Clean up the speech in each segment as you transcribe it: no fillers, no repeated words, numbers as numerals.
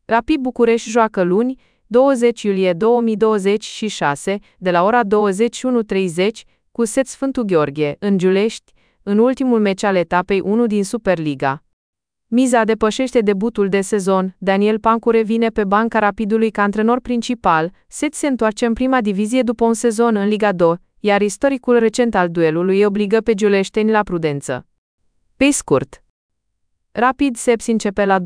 Rapid București joacă luni, 20 iulie 2026, de la ora 21:30, cu SET Sfântul Gheorghe, în Giulești, în ultimul meci al etapei 1 din Superliga. Miza depășește debutul de sezon, Daniel Pancu revine pe banca Rapidului ca antrenor principal, SET se întoarce în prima divizie după un sezon în Liga 2, iar istoricul recent al duelului obligă pe giuleșteni la prudență. Pe scurt, Rapid SEPS începe la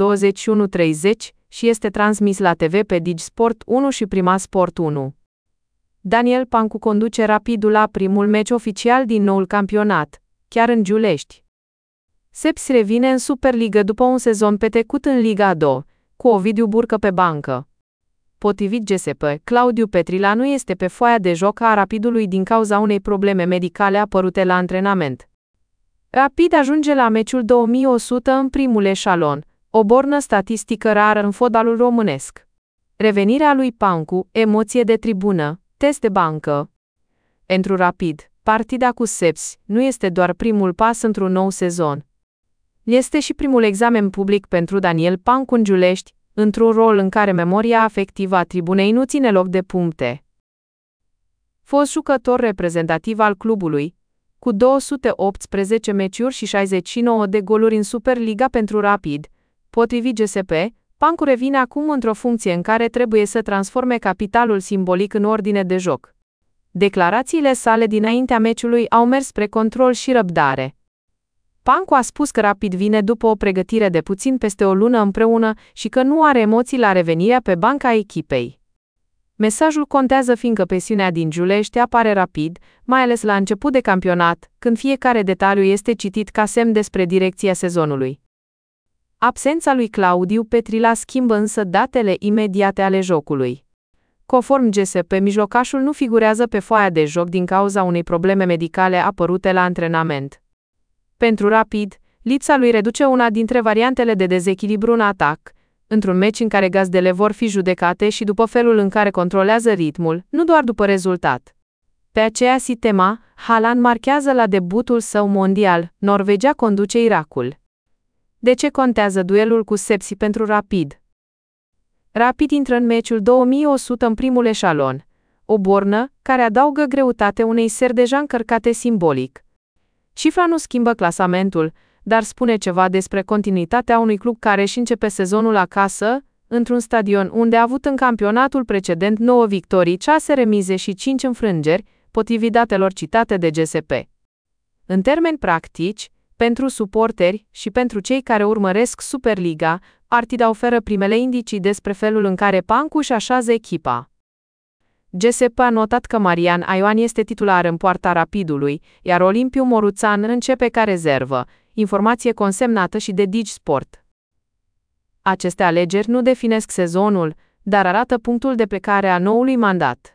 21:30 și este transmis la TV pe DigiSport 1 și Prima Sport 1. Daniel Pancu conduce Rapidul la primul meci oficial din noul campionat, chiar în Giulești. SEPS revine în Superliga după un sezon petrecut în Liga 2, cu Ovidiu Burcă pe bancă. Potrivit GSP, Claudiu Petrila nu este pe foaia de joc a Rapidului din cauza unei probleme medicale apărute la antrenament. Rapid ajunge la meciul 2100 în primul eșalon, o bornă statistică rară în fotbalul românesc. Revenirea lui Pancu, emoție de tribună, test de bancă. Pentru Rapid, partida cu SEPS nu este doar primul pas într-un nou sezon. Este și primul examen public pentru Daniel Pancu în Giulești, într-un rol în care memoria afectivă a tribunei nu ține loc de puncte. Fost jucător reprezentativ al clubului, cu 218 meciuri și 69 de goluri în Superliga pentru Rapid, potrivit GSP, Pancu revine acum într-o funcție în care trebuie să transforme capitalul simbolic în ordine de joc. Declarațiile sale dinaintea meciului au mers spre control și răbdare. Pancu a spus că Rapid vine după o pregătire de puțin peste o lună împreună și că nu are emoții la revenirea pe banca echipei. Mesajul contează fiindcă presiunea din Giulești apare rapid, mai ales la început de campionat, când fiecare detaliu este citit ca semn despre direcția sezonului. Absența lui Claudiu Petrila schimbă însă datele imediate ale jocului. Conform GSP, mijlocașul nu figurează pe foaia de joc din cauza unei probleme medicale apărute la antrenament. Pentru Rapid, lipsa lui reduce una dintre variantele de dezechilibru în atac, într-un meci în care gazdele vor fi judecate și după felul în care controlează ritmul, nu doar după rezultat. Pe aceeași temă, Haaland marchează la debutul său mondial, Norvegia conduce Irakul. De ce contează duelul cu SEPS pentru Rapid? Rapid intră în meciul 2100 în primul eșalon, o bornă care adaugă greutate unei seri deja încărcate simbolic. Cifra nu schimbă clasamentul, dar spune ceva despre continuitatea unui club care își începe sezonul acasă, într-un stadion unde a avut în campionatul precedent 9 victorii, 6 remize și 5 înfrângeri, potrivit datelor citate de GSP. În termeni practici, pentru suporteri și pentru cei care urmăresc Superliga, partida oferă primele indicii despre felul în care Pancu își așează echipa. GSP a notat că Marian Aioan este titular în poarta Rapidului, iar Olimpiu Moruțan începe ca rezervă, informație consemnată și de DigiSport. Aceste alegeri nu definesc sezonul, dar arată punctul de plecare a noului mandat.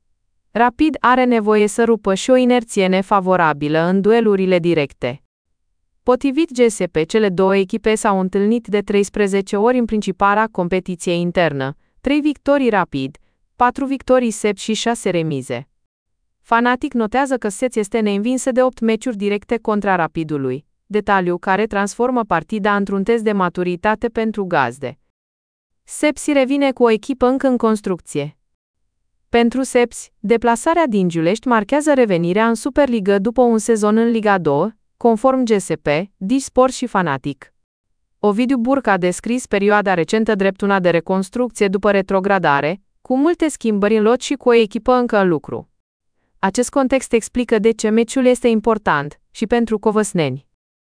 Rapid are nevoie să rupă și o inerție nefavorabilă în duelurile directe. Potrivit GSP, cele două echipe s-au întâlnit de 13 ori în principala competiție internă, 3 victorii Rapid, 4 victorii SEPS și 6 remize. Fanatic notează că SEPS este neînvinsă de 8 meciuri directe contra Rapidului, detaliu care transformă partida într-un test de maturitate pentru gazde. SEPS revine cu o echipă încă în construcție. Pentru SEPS, deplasarea din Giulești marchează revenirea în Superliga după un sezon în Liga 2, conform GSP, DigiSport și Fanatic. Ovidiu Burcă a descris perioada recentă drept una de reconstrucție după retrogradare, cu multe schimbări în lot și cu o echipă încă în lucru. Acest context explică de ce meciul este important și pentru covăsneni.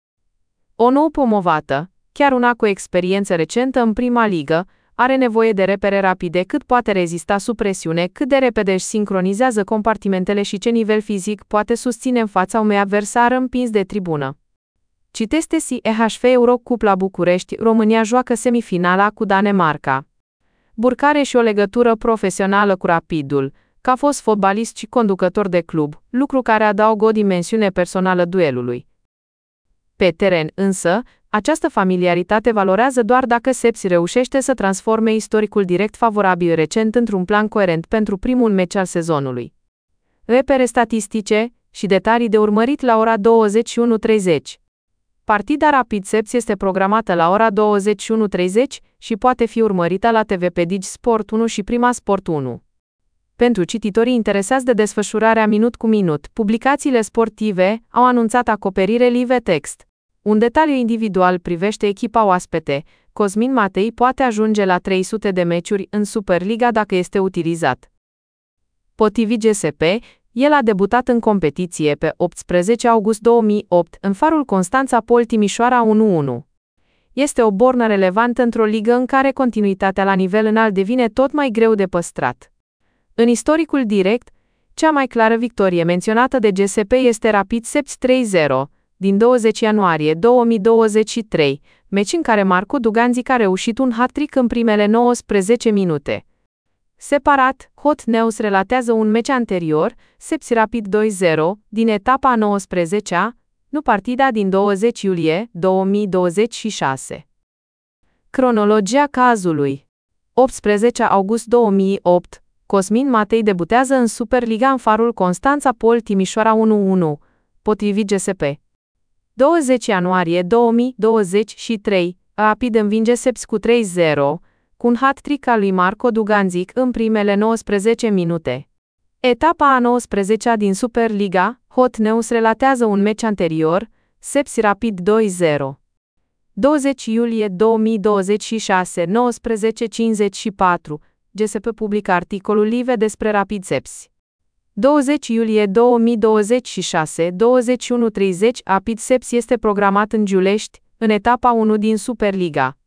O nouă promovată, chiar una cu experiență recentă în prima ligă, are nevoie de repere rapide cât poate rezista sub presiune, cât de repede își sincronizează compartimentele și ce nivel fizic poate susține în fața unui adversar împins de tribună. Citeste EHF Eurocup la București, România joacă semifinala cu Danemarca. Burcă are și o legătură profesională cu Rapidul, că a fost fotbalist și conducător de club, lucru care adaugă o dimensiune personală duelului. Pe teren, însă, această familiaritate valorează doar dacă SEPS reușește să transforme istoricul direct favorabil recent într-un plan coerent pentru primul meci al sezonului. Repere statistice și detalii de urmărit la ora 21:30. Partida Rapid SEPS este programată la ora 21:30 și poate fi urmărită la TV pe Digi Sport 1 și Prima Sport 1. Pentru cititorii interesați de desfășurarea minut cu minut, publicațiile sportive au anunțat acoperire live text. Un detaliu individual privește echipa oaspete. Cosmin Matei poate ajunge la 300 de meciuri în Superliga dacă este utilizat. Potrivit GSP, el a debutat în competiție pe 18 august 2008 în Farul Constanța Pol Timișoara 1-1. Este o bornă relevantă într-o ligă în care continuitatea la nivel înalt devine tot mai greu de păstrat. În istoricul direct, cea mai clară victorie menționată de GSP este Rapid Sepsi 3-0, din 20 ianuarie 2023, meci în care Marco Duganzic a reușit un hat-trick în primele 19 minute. Separat, Hot News relatează un meci anterior, Sepsi Rapid 2-0, din etapa a 19-a, nu partida din 20 iulie 2026. Cronologia cazului. 18 august 2008, Cosmin Matei debutează în Superliga în Farul Constanța Pol Timișoara 1-1, potrivit GSP. 20 ianuarie 2023, Rapid învinge Sepsi cu 3-0, cu un hat-trick al lui Marco Duganzic în primele 19 minute. Etapa a 19-a din Superliga, Hot News relatează un meci anterior, Sepsi Rapid 2-0. 20 iulie 2026, 19:54, GSP publică articolul live despre Rapid Sepsi. 20 iulie 2026, 21:30, Rapid Sepsi este programat în Giulești, în etapa 1 din Superliga.